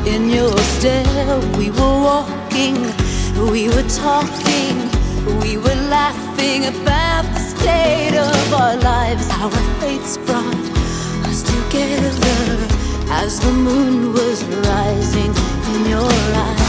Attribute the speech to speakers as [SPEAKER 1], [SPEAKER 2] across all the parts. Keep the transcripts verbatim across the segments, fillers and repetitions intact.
[SPEAKER 1] in your stare. We were walking, we were talking, we were laughing about the state of our lives. Our fates brought us together as the moon was rising in your eyes.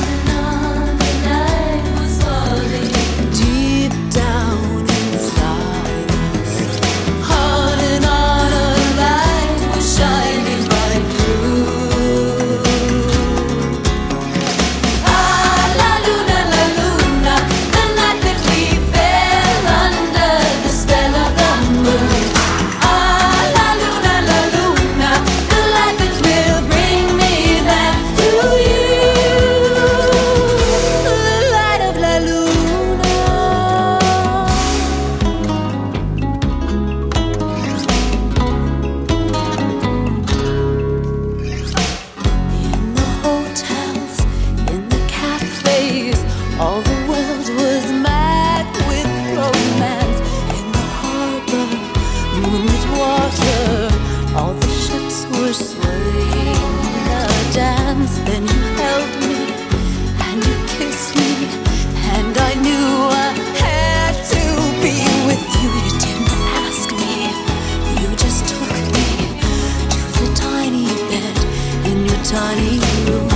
[SPEAKER 1] All the world was mad with romance. In the harbor, moonlit water, all the ships were swaying a dance. Then you held me and you kissed me, and I knew I had to be with you. You didn't ask me, you just took me to the tiny bed in your tiny room.